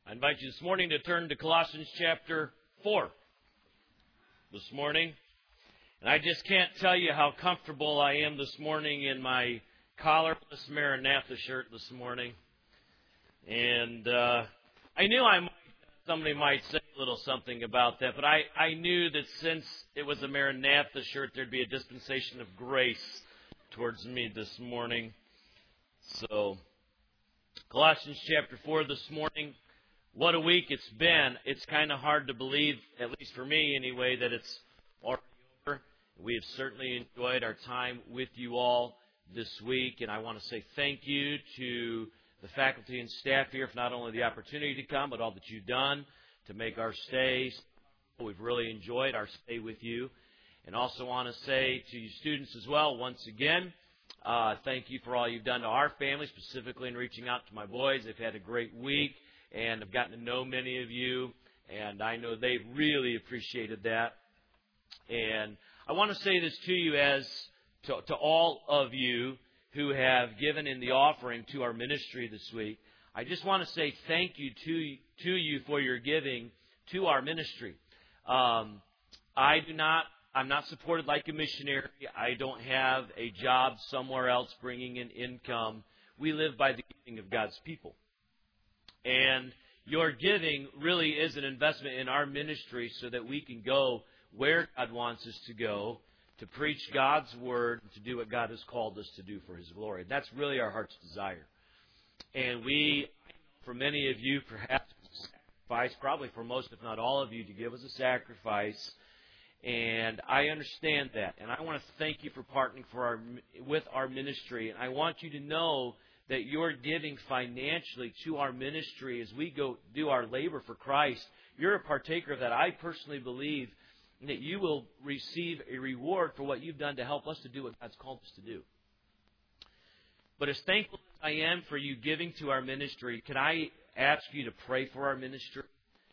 I invite you this morning to turn to Colossians chapter 4 this morning. And I just can't tell you how comfortable I am this morning in my collarless Maranatha shirt this morning. And I knew somebody might say a little something about that, but I knew that since it was a Maranatha shirt, there'd be a dispensation of grace towards me this morning. So, Colossians chapter 4 this morning. What a week it's been. It's kind of hard to believe, at least for me anyway, that it's already over. We have certainly enjoyed our time with you all this week, and I want to say thank you to the faculty and staff here for not only the opportunity to come, but all that you've done to make our stay. We've really enjoyed our stay with you. And also want to say to you students as well, once again, thank you for all you've done to our family, specifically in reaching out to my boys. They've had a great week. And I've gotten to know many of you, and I know they've really appreciated that. And I want to say this to you as to all of you who have given in the offering to our ministry this week. I just want to say thank you to you for your giving to our ministry. I'm not supported like a missionary. I don't have a job somewhere else bringing in income. We live by the giving of God's people. And your giving really is an investment in our ministry so that we can go where God wants us to go, to preach God's word, to do what God has called us to do for His glory. That's really our heart's desire. And for many of you, perhaps sacrifice, probably for most, if not all of you, to give as a sacrifice. And I understand that. And I want to thank you for partnering with our ministry. And I want you to know that you're giving financially to our ministry as we go do our labor for Christ. You're a partaker of that. I personally believe that you will receive a reward for what you've done to help us to do what God's called us to do. But as thankful as I am for you giving to our ministry, can I ask you to pray for our ministry?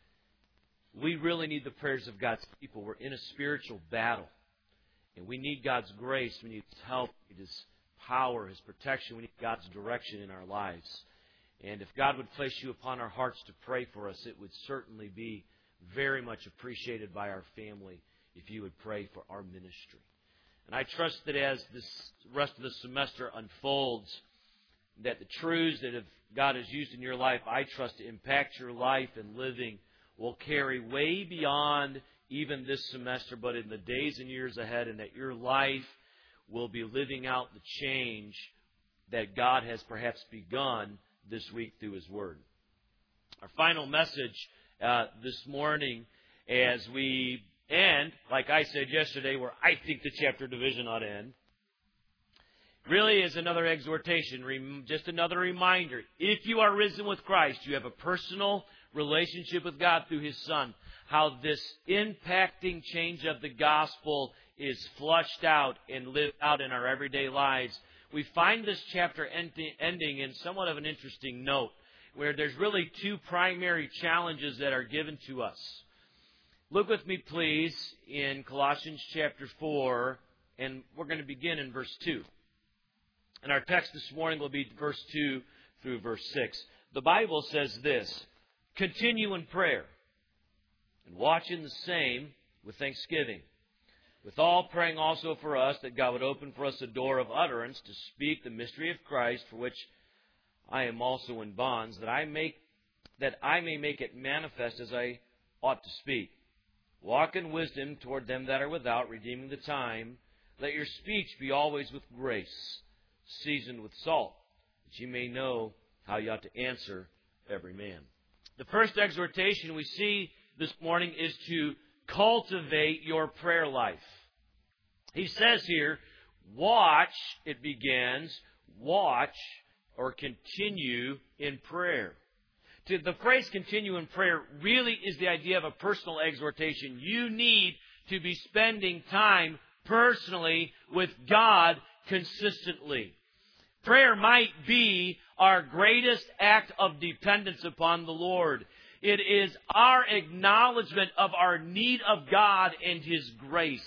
We really need the prayers of God's people. We're in a spiritual battle. And we need God's grace. We need His help. We need His power, His protection. We need God's direction in our lives. And if God would place you upon our hearts to pray for us, it would certainly be very much appreciated by our family if you would pray for our ministry. And I trust that as this rest of the semester unfolds, that the truths that God has used in your life, I trust to impact your life and living, will carry way beyond even this semester, but in the days and years ahead, and that your life will be living out the change that God has perhaps begun this week through His Word. Our final message this morning, as we end, like I said yesterday, where I think the chapter division ought to end, really is another exhortation, just another reminder. If you are risen with Christ, you have a personal relationship with God through His Son. How this impacting change of the gospel is flushed out and lived out in our everyday lives. We find this chapter ending in somewhat of an interesting note, where there's really two primary challenges that are given to us. Look with me, please, in Colossians chapter 4, and we're going to begin in verse 2. And our text this morning will be verse 2 through verse 6. The Bible says this: "Continue in prayer, and watch in the same with thanksgiving. With all praying also for us, that God would open for us a door of utterance to speak the mystery of Christ, for which I am also in bonds, that I may make it manifest as I ought to speak. Walk in wisdom toward them that are without, redeeming the time. Let your speech be always with grace, seasoned with salt, that you may know how you ought to answer every man." The first exhortation we see this morning is to cultivate your prayer life. He says here, watch, it begins, watch or continue in prayer. The phrase continue in prayer really is the idea of a personal exhortation. You need to be spending time personally with God consistently. Prayer might be our greatest act of dependence upon the Lord. It is our acknowledgement of our need of God and His grace.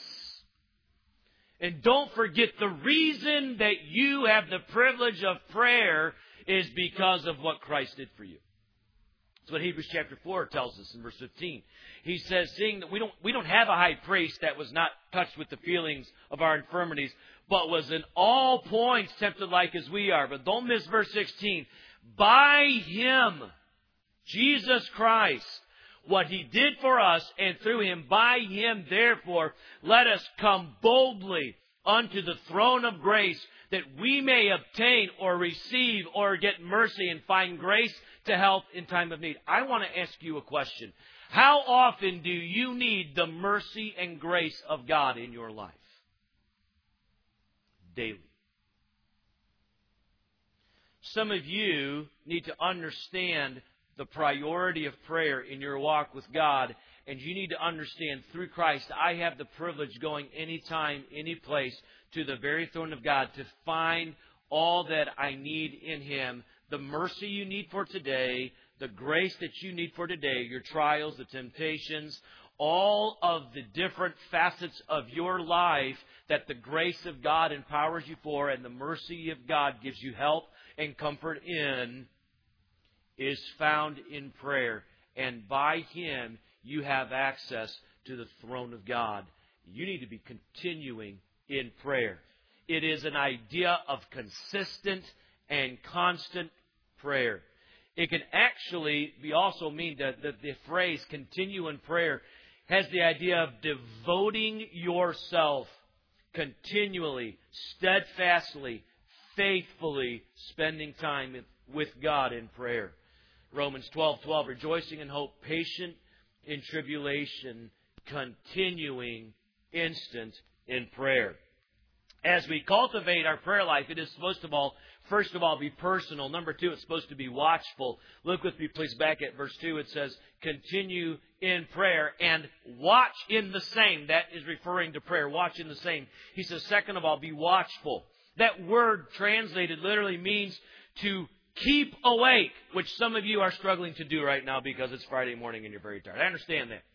And don't forget, the reason that you have the privilege of prayer is because of what Christ did for you. That's what Hebrews chapter 4 tells us in verse 15. He says, seeing that we don't have a high priest that was not touched with the feelings of our infirmities, but was in all points tempted like as we are. But don't miss verse 16. By Him, Jesus Christ, what He did for us, and through Him, by Him, therefore, let us come boldly unto the throne of grace, that we may obtain or receive or get mercy and find grace to help in time of need. I want to ask you a question. How often do you need the mercy and grace of God in your life? Daily. Some of you need to understand the priority of prayer in your walk with God, and you need to understand through Christ, I have the privilege going anytime, any place to the very throne of God to find all that I need in Him, the mercy you need for today, the grace that you need for today, your trials, the temptations, all of the different facets of your life that the grace of God empowers you for and the mercy of God gives you help and comfort in is found in prayer. And by Him, you have access to the throne of God. You need to be continuing in prayer. It is an idea of consistent and constant prayer. It can actually be also mean that the phrase continue in prayer has the idea of devoting yourself continually, steadfastly, faithfully spending time with God in prayer. Romans 12:12, rejoicing in hope, patient in tribulation, continuing instant in prayer. As we cultivate our prayer life, it is supposed to first of all, be personal. Number two, it's supposed to be watchful. Look with me, please, back at verse 2. It says, continue in prayer and watch in the same. That is referring to prayer. Watch in the same. He says, second of all, be watchful. That word translated literally means to keep awake, which some of you are struggling to do right now because it's Friday morning and you're very tired. I understand that.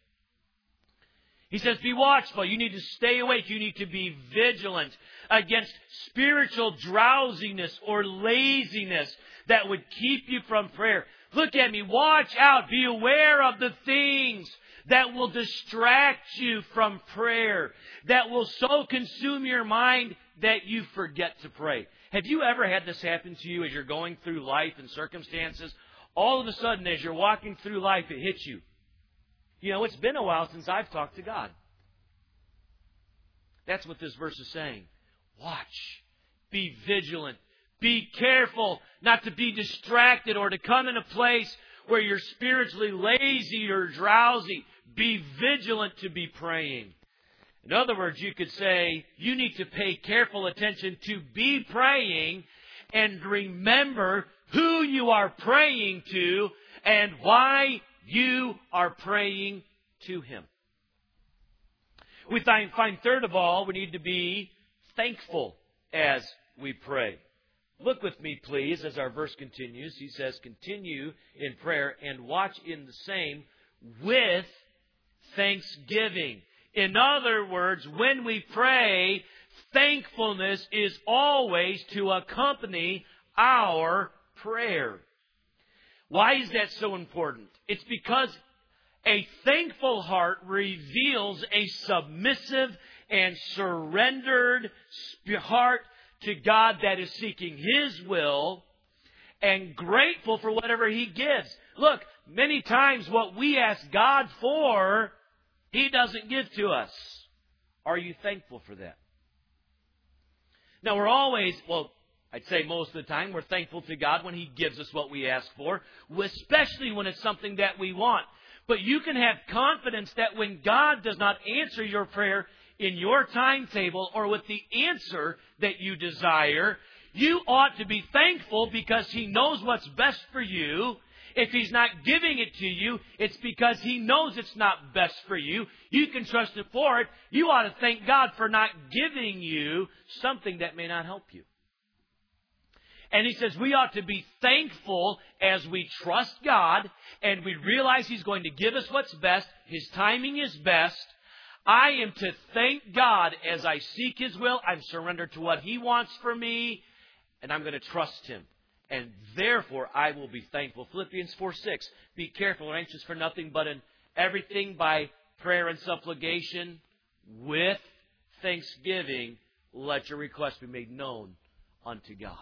He says, be watchful. You need to stay awake. You need to be vigilant against spiritual drowsiness or laziness that would keep you from prayer. Look at me. Watch out. Be aware of the things that will distract you from prayer, that will so consume your mind that you forget to pray. Have you ever had this happen to you as you're going through life and circumstances? All of a sudden, as you're walking through life, it hits you. You know, it's been a while since I've talked to God. That's what this verse is saying. Watch. Be vigilant. Be careful not to be distracted or to come in a place where you're spiritually lazy or drowsy. Be vigilant to be praying. In other words, you could say you need to pay careful attention to be praying and remember who you are praying to and why you are praying to Him. We find third of all, we need to be thankful as we pray. Look with me, please, as our verse continues. He says, continue in prayer and watch in the same with thanksgiving. In other words, when we pray, thankfulness is always to accompany our prayer. Why is that so important? It's because a thankful heart reveals a submissive and surrendered heart to God that is seeking His will and grateful for whatever He gives. Look, many times what we ask God for, He doesn't give to us. Are you thankful for that? Now, we're always, I'd say most of the time, we're thankful to God when He gives us what we ask for, especially when it's something that we want. But you can have confidence that when God does not answer your prayer in your timetable or with the answer that you desire, you ought to be thankful because He knows what's best for you. If He's not giving it to you, it's because He knows it's not best for you. You can trust Him for it. You ought to thank God for not giving you something that may not help you. And He says we ought to be thankful as we trust God and we realize He's going to give us what's best. His timing is best. I am to thank God as I seek His will. I'm surrendered to what He wants for me, and I'm going to trust Him. and therefore I will be thankful. Philippians 4:6. Be careful and anxious for nothing, but in everything by prayer and supplication with thanksgiving, let your requests be made known unto God.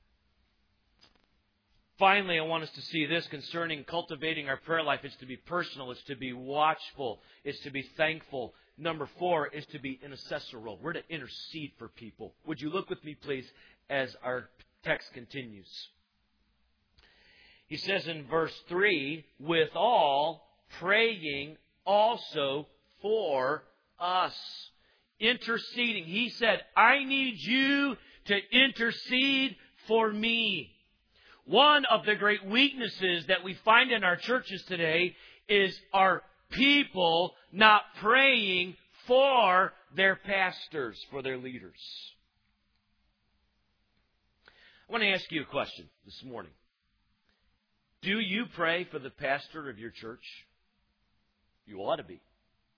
Finally, I want us to see this concerning cultivating our prayer life. It's to be personal. It's to be watchful. It's to be thankful. Number 4 is to be intercessorial. We're to intercede for people. Would you look with me, please, as our text continues? He says in verse 3, with all praying also for us. Interceding. He said, I need you to intercede for me. One of the great weaknesses that we find in our churches today is our people not praying for their pastors, for their leaders. I want to ask you a question this morning. Do you pray for the pastor of your church? You ought to be.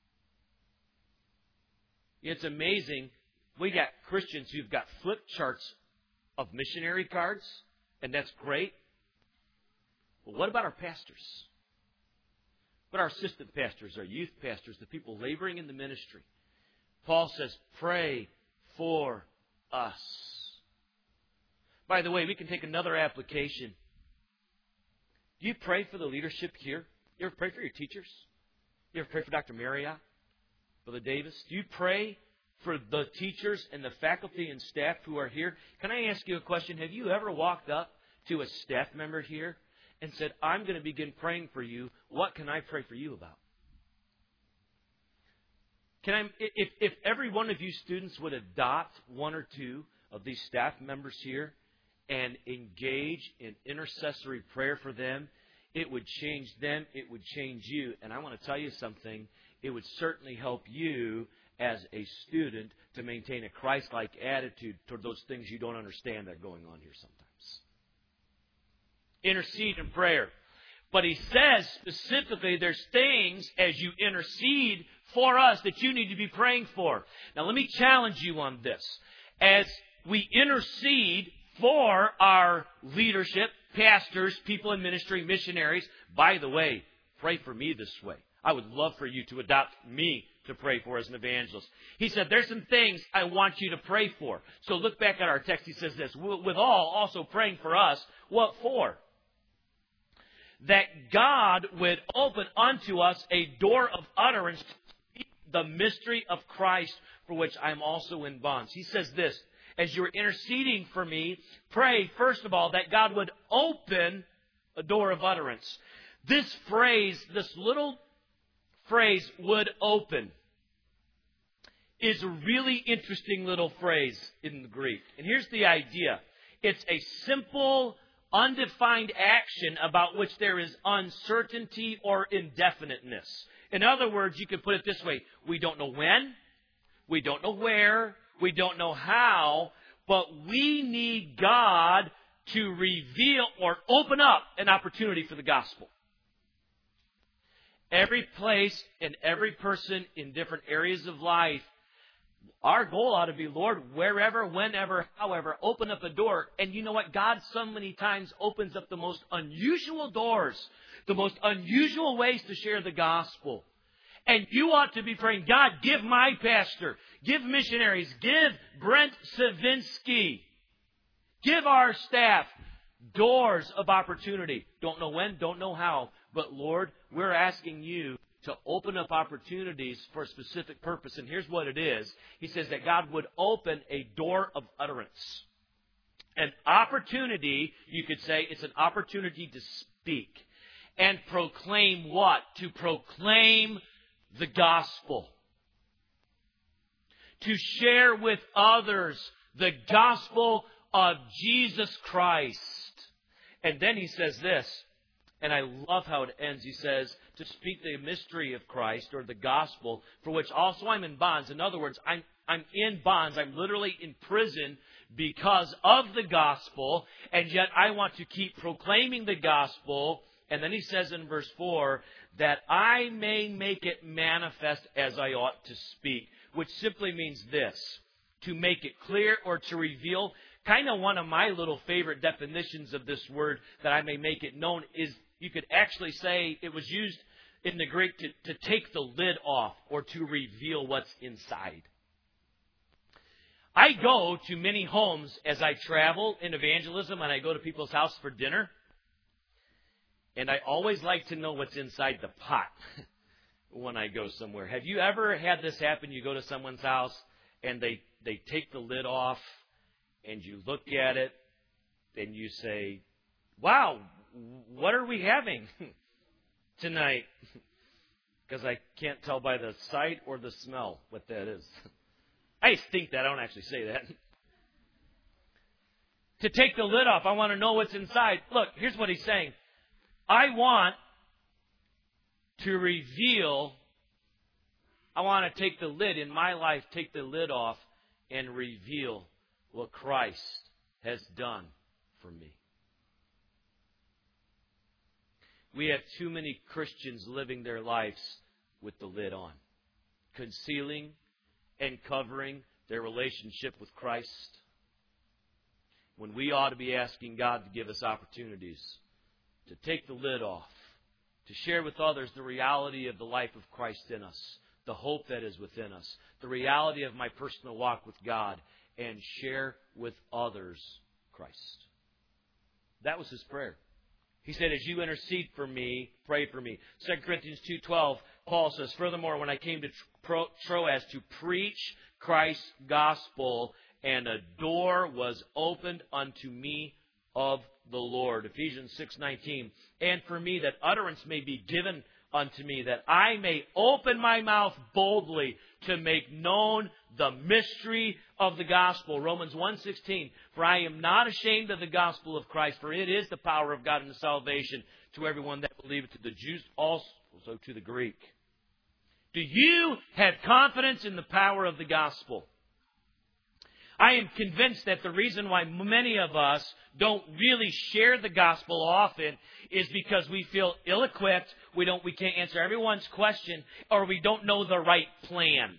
It's amazing. We got Christians who've got flip charts of missionary cards, and that's great. But what about our pastors? What about our assistant pastors, our youth pastors, the people laboring in the ministry? Paul says, pray for us. By the way, we can take another application. Do you pray for the leadership here? You ever pray for your teachers? You ever pray for Dr. Marriott? Brother Davis? Do you pray for the teachers and the faculty and staff who are here? Can I ask you a question? Have you ever walked up to a staff member here and said, I'm going to begin praying for you. What can I pray for you about? If every one of you students would adopt one or two of these staff members here and engage in intercessory prayer for them, it would change them, it would change you. And I want to tell you something, it would certainly help you as a student to maintain a Christ-like attitude toward those things you don't understand that are going on here sometimes. Intercede in prayer. But he says specifically there's things as you intercede for us that you need to be praying for. Now let me challenge you on this. As we intercede for our leadership, pastors, people in ministry, missionaries, by the way, pray for me this way. I would love for you to adopt me to pray for as an evangelist. He said, there's some things I want you to pray for. So look back at our text. He says this, with all also praying for us. What for? That God would open unto us a door of utterance to speak the mystery of Christ, for which I am also in bonds. He says this, as you're interceding for me, pray, first of all, that God would open a door of utterance. This phrase, this little phrase, would open, is a really interesting little phrase in the Greek. And here's the idea. It's a simple, undefined action about which there is uncertainty or indefiniteness. In other words, you could put it this way. We don't know when, we don't know where, we don't know how, but we need God to reveal or open up an opportunity for the gospel. Every place and every person in different areas of life, our goal ought to be, Lord, wherever, whenever, however, open up a door. And you know what? God so many times opens up the most unusual doors, the most unusual ways to share the gospel. And you ought to be praying, God, give my pastor, give missionaries, give Brent Savinsky, give our staff doors of opportunity. Don't know when, don't know how. But Lord, we're asking you to open up opportunities for a specific purpose. And here's what it is. He says that God would open a door of utterance. An opportunity, you could say, it's an opportunity to speak. And proclaim what? To proclaim the gospel. To share with others the gospel of Jesus Christ. And then he says this, and I love how it ends. He says, to speak the mystery of Christ or the gospel, for which also I'm in bonds. In other words, I'm in bonds. I'm literally in prison because of the gospel, and yet I want to keep proclaiming the gospel. And then he says in verse 4, that I may make it manifest as I ought to speak, which simply means this, to make it clear or to reveal kind of one of my little favorite definitions of this word that I may make it known is you could actually say it was used in the Greek to take the lid off or to reveal what's inside. I go to many homes as I travel in evangelism, and I go to people's house for dinner. And I always like to know what's inside the pot when I go somewhere. Have you ever had this happen? You go to someone's house, and they take the lid off, and you look at it, and you say, wow, what are we having tonight? Because I can't tell by the sight or the smell what that is. I just think that. I don't actually say that. To take the lid off, I want to know what's inside. Look, here's what he's saying. I want to reveal, I want to take the lid in my life, take the lid off and reveal what Christ has done for me. We have too many Christians living their lives with the lid on, concealing and covering their relationship with Christ, when we ought to be asking God to give us opportunities to take the lid off, to share with others the reality of the life of Christ in us, the hope that is within us, the reality of my personal walk with God, and share with others Christ. That was his prayer. He said, as you intercede for me, pray for me. 2 Corinthians 2:12, Paul says, furthermore, when I came to Troas to preach Christ's gospel, and a door was opened unto me of the Lord. Ephesians 6:19, and for me that utterance may be given unto me, that I may open my mouth boldly to make known the mystery of the gospel. Romans 1:16, for I am not ashamed of the gospel of Christ, for it is the power of God unto salvation to everyone that believeth, to the Jews also to the Greek. Do you have confidence in the power of the gospel? I am convinced that the reason why many of us don't really share the gospel often is because we feel ill-equipped, we can't answer everyone's question, or we don't know the right plan.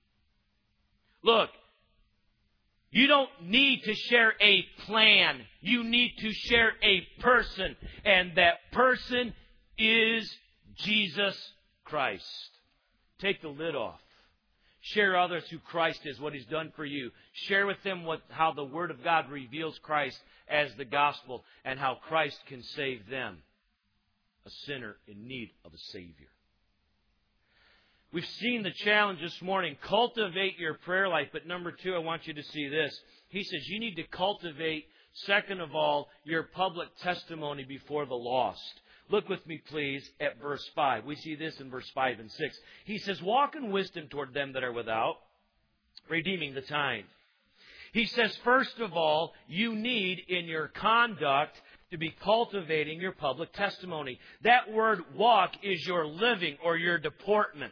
Look, you don't need to share a plan. You need to share a person, and that person is Jesus Christ. Take the lid off. Share others who Christ is, what He's done for you. Share with them how the Word of God reveals Christ as the gospel and how Christ can save them, a sinner in need of a Savior. We've seen the challenge this morning. Cultivate your prayer life. But number 2, I want you to see this. He says you need to cultivate, second of all, your public testimony before the lost. Look with me, please, at verse 5. We see this in verse 5 and 6. He says, walk in wisdom toward them that are without, redeeming the time. He says, first of all, you need in your conduct to be cultivating your public testimony. That word walk is your living or your deportment.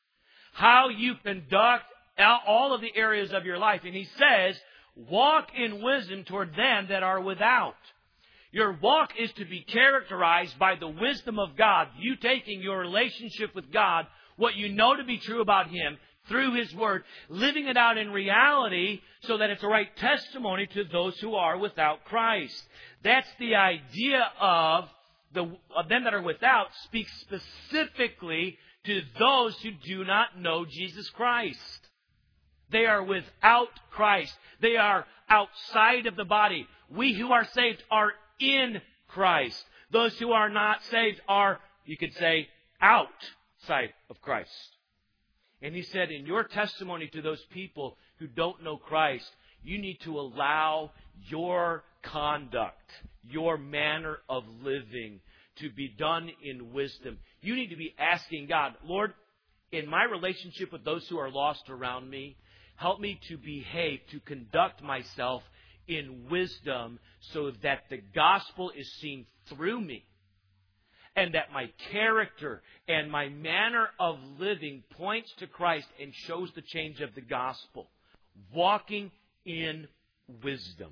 How you conduct all of the areas of your life. And he says, walk in wisdom toward them that are without. Your walk is to be characterized by the wisdom of God. You taking your relationship with God, what you know to be true about Him, through His Word, living it out in reality so that it's a right testimony to those who are without Christ. That's the idea of them that are without, speaks specifically to those who do not know Jesus Christ. They are without Christ. They are outside of the body. We who are saved are in Christ. Those who are not saved are, you could say, outside of Christ. And he said, in your testimony to those people who don't know Christ, you need to allow your conduct, your manner of living to be done in wisdom. You need to be asking God, Lord, in my relationship with those who are lost around me, help me to behave, to conduct myself in wisdom so that the gospel is seen through me and that my character and my manner of living points to Christ and shows the change of the gospel. Walking in wisdom.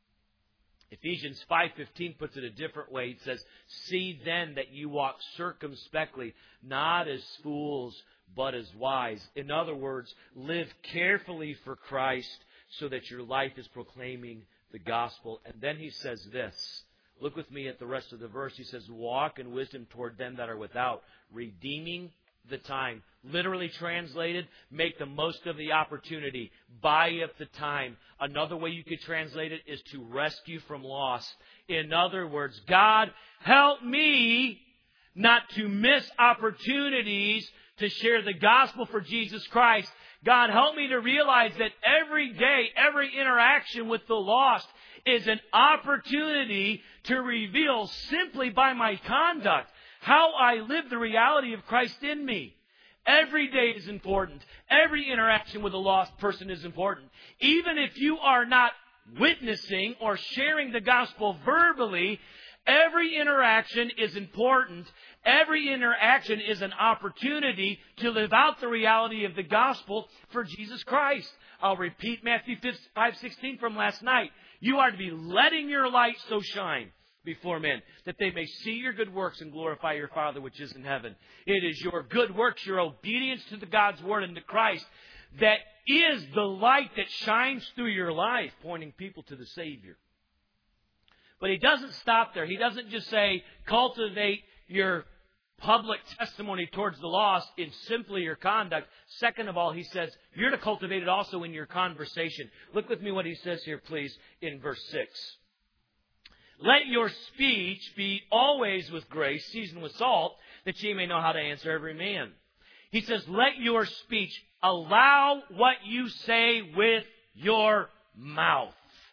Ephesians 5:15 puts it a different way. It says, see then that you walk circumspectly, not as fools, but as wise. In other words, live carefully for Christ so that your life is proclaiming the gospel. And then he says this. Look with me at the rest of the verse. He says, walk in wisdom toward them that are without, redeeming the time. Literally translated, make the most of the opportunity. Buy up the time. Another way you could translate it is to rescue from loss. In other words, God, help me not to miss opportunities to share the gospel for Jesus Christ. God, help me to realize that every day, every interaction with the lost is an opportunity to reveal simply by my conduct how I live the reality of Christ in me. Every day is important. Every interaction with a lost person is important. Even if you are not witnessing or sharing the gospel verbally, every interaction is important. Every interaction is an opportunity to live out the reality of the gospel for Jesus Christ. I'll repeat Matthew 5:16 from last night. You are to be letting your light so shine before men, that they may see your good works and glorify your Father which is in heaven. It is your good works, your obedience to the God's Word and to Christ, that is the light that shines through your life, pointing people to the Savior. But he doesn't stop there. He doesn't just say, cultivate your public testimony towards the lost in simply your conduct. Second of all, he says, you're to cultivate it also in your conversation. Look with me what he says here, please, in verse 6. Let your speech be always with grace, seasoned with salt, that ye may know how to answer every man. He says, let your speech, allow what you say with your mouth.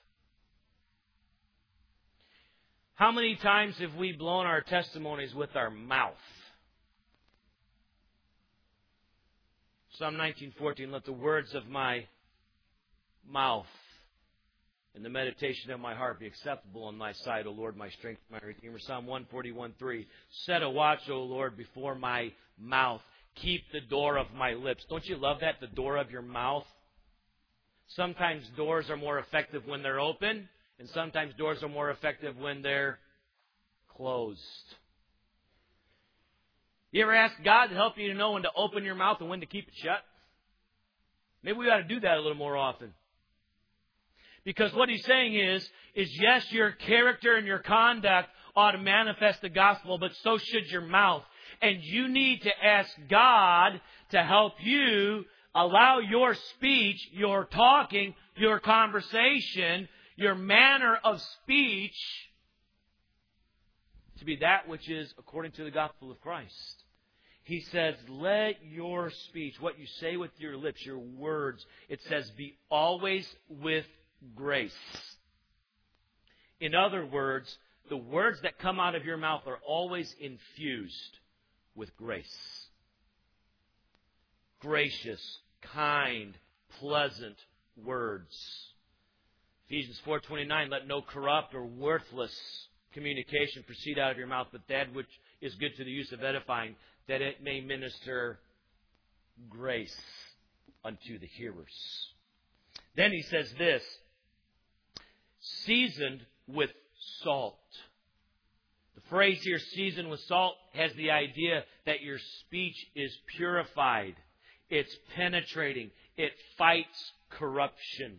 How many times have we blown our testimonies with our mouth? Psalm 19:14, let the words of my mouth and the meditation of my heart be acceptable in thy sight, O Lord, my strength, my Redeemer. Psalm 141:3, set a watch, O Lord, before my mouth. Keep the door of my lips. Don't you love that, the door of your mouth? Sometimes doors are more effective when they're open, and sometimes doors are more effective when they're closed. You ever ask God to help you to know when to open your mouth and when to keep it shut? Maybe we ought to do that a little more often. Because what he's saying is yes, your character and your conduct ought to manifest the gospel, but so should your mouth. And you need to ask God to help you allow your speech, your talking, your conversation, your manner of speech to be that which is according to the gospel of Christ. He says, let your speech, what you say with your lips, your words, it says, be always with grace. In other words, the words that come out of your mouth are always infused with grace. Gracious, kind, pleasant words. Ephesians 4:29, let no corrupt or worthless communication proceed out of your mouth, but that which is good to the use of edifying, that it may minister grace unto the hearers. Then he says this, seasoned with salt. The phrase here, seasoned with salt, has the idea that your speech is purified. It's penetrating. It fights corruption.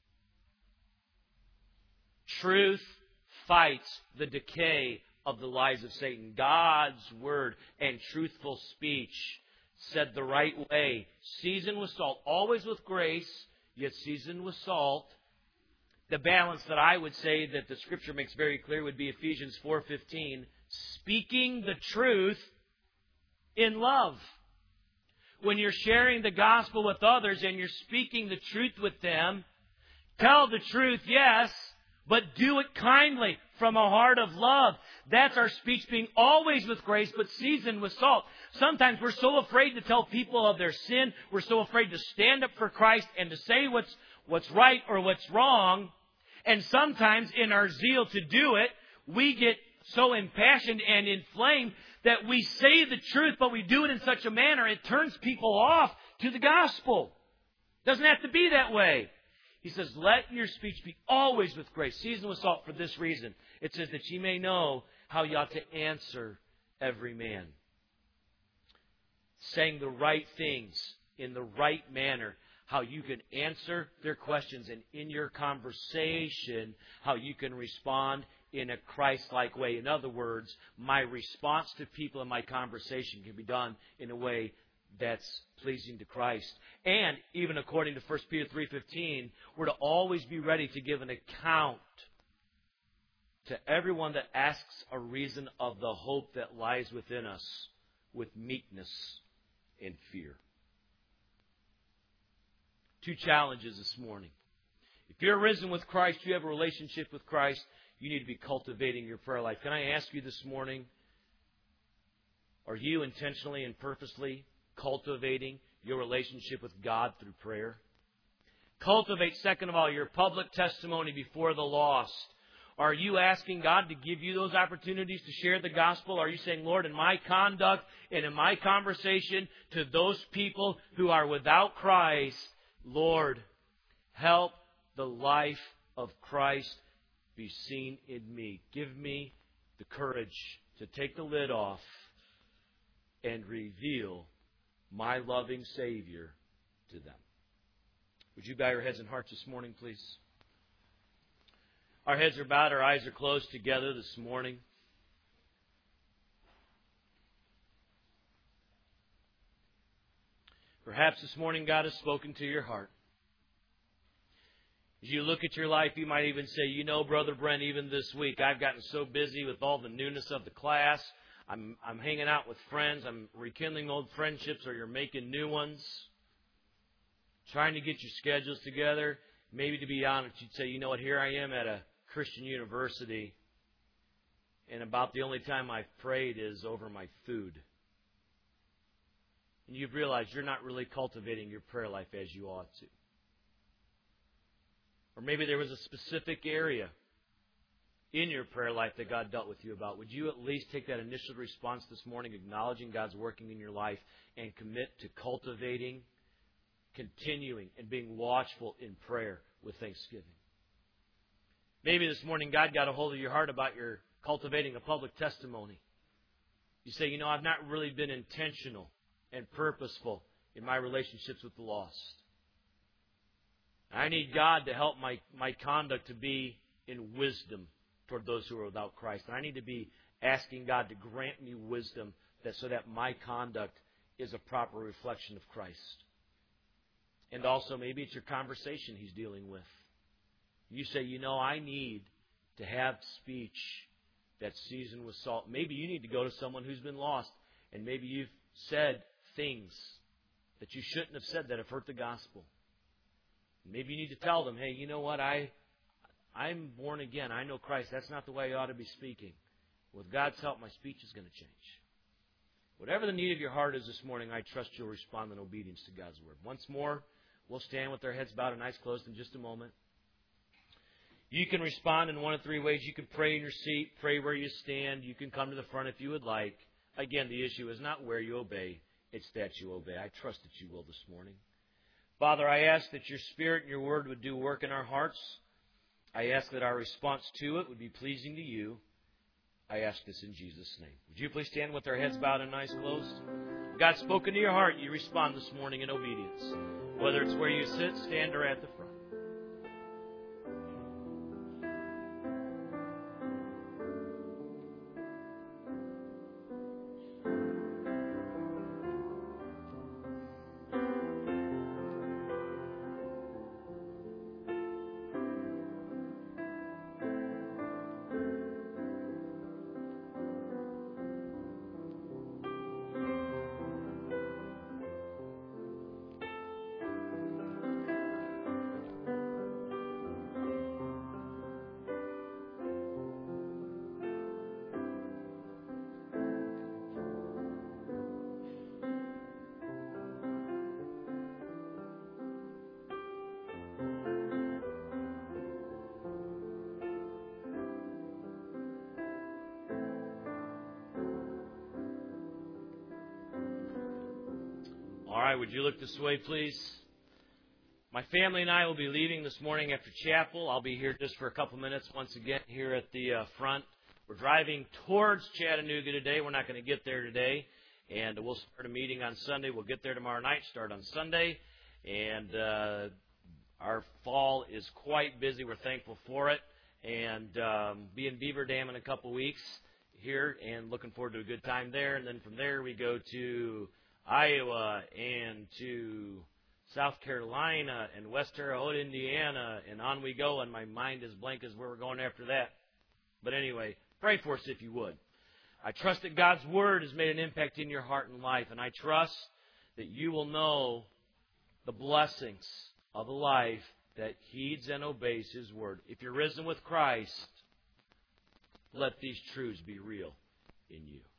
Truth fights the decay of the lies of Satan. God's word and truthful speech said the right way. Seasoned with salt, always with grace, yet seasoned with salt. The balance that I would say that the Scripture makes very clear would be Ephesians 4:15, speaking the truth in love. When you're sharing the gospel with others and you're speaking the truth with them, tell the truth, yes, but do it kindly from a heart of love. That's our speech, being always with grace, but seasoned with salt. Sometimes we're so afraid to tell people of their sin. We're so afraid to stand up for Christ and to say what's right or what's wrong. And sometimes in our zeal to do it, we get so impassioned and inflamed that we say the truth, but we do it in such a manner it turns people off to the gospel. Doesn't have to be that way. He says, let your speech be always with grace, seasoned with salt, for this reason. It says that ye may know how you ought to answer every man. Saying the right things in the right manner. how you can answer their questions, and in your conversation, how you can respond in a Christ-like way. In other words, my response to people in my conversation can be done in a way that's pleasing to Christ. And even according to 1 Peter 3:15, we're to always be ready to give an account to everyone that asks a reason of the hope that lies within us with meekness and fear. 2 challenges this morning. If you're risen with Christ, you have a relationship with Christ, you need to be cultivating your prayer life. Can I ask you this morning, are you intentionally and purposely cultivating your relationship with God through prayer? Cultivate, second of all, your public testimony before the lost. Are you asking God to give you those opportunities to share the gospel? Are you saying, Lord, in my conduct and in my conversation to those people who are without Christ, Lord, help the life of Christ be seen in me. Give me the courage to take the lid off and reveal my loving Savior to them. Would you bow your heads and hearts this morning, please? Our heads are bowed, our eyes are closed together this morning. Perhaps this morning God has spoken to your heart. As you look at your life, you might even say, you know, Brother Brent, even this week, I've gotten so busy with all the newness of the class. I'm hanging out with friends. I'm rekindling old friendships, or you're making new ones. Trying to get your schedules together. Maybe to be honest, you'd say, you know what, here I am at a Christian university, and about the only time I've prayed is over my food. And you've realized you're not really cultivating your prayer life as you ought to. Or maybe there was a specific area in your prayer life that God dealt with you about. Would you at least take that initial response this morning, acknowledging God's working in your life, and commit to cultivating, continuing, and being watchful in prayer with thanksgiving? Maybe this morning God got a hold of your heart about your cultivating a public testimony. You say, you know, I've not really been intentional and purposeful in my relationships with the lost. I need God to help my conduct to be in wisdom toward those who are without Christ. And I need to be asking God to grant me wisdom so that my conduct is a proper reflection of Christ. And also maybe it's your conversation He's dealing with. You say, you know, I need to have speech that's seasoned with salt. Maybe you need to go to someone who's been lost, and maybe you've said things that you shouldn't have said that have hurt the gospel. Maybe you need to tell them, hey, you know what, I'm born again. I know Christ. That's not the way I ought to be speaking. With God's help, my speech is going to change. Whatever the need of your heart is this morning, I trust you'll respond in obedience to God's word. Once more, we'll stand with our heads bowed and eyes closed in just a moment. You can respond in one of 3 ways. You can pray in your seat, pray where you stand. You can come to the front if you would like. Again, the issue is not where you obey, it's that you obey. I trust that you will this morning. Father, I ask that your Spirit and your word would do work in our hearts. I ask that our response to it would be pleasing to you. I ask this in Jesus' name. Would you please stand with our heads bowed and eyes closed? God's spoken to your heart. You respond this morning in obedience. Whether it's where you sit, stand, or at the front. All right, would you look this way, please? My family and I will be leaving this morning after chapel. I'll be here just for a couple minutes once again here at the front. We're driving towards Chattanooga today. We're not going to get there today. And we'll start a meeting on Sunday. We'll get there tomorrow night, start on Sunday. And our fall is quite busy. We're thankful for it. And be in Beaver Dam in a couple weeks here, and looking forward to a good time there. And then from there we go to Iowa and to South Carolina and West Terre Haute, Indiana, and on we go. And my mind is blank as where we're going after that. But anyway, pray for us if you would. I trust that God's Word has made an impact in your heart and life, and I trust that you will know the blessings of a life that heeds and obeys His Word. If you're risen with Christ, let these truths be real in you.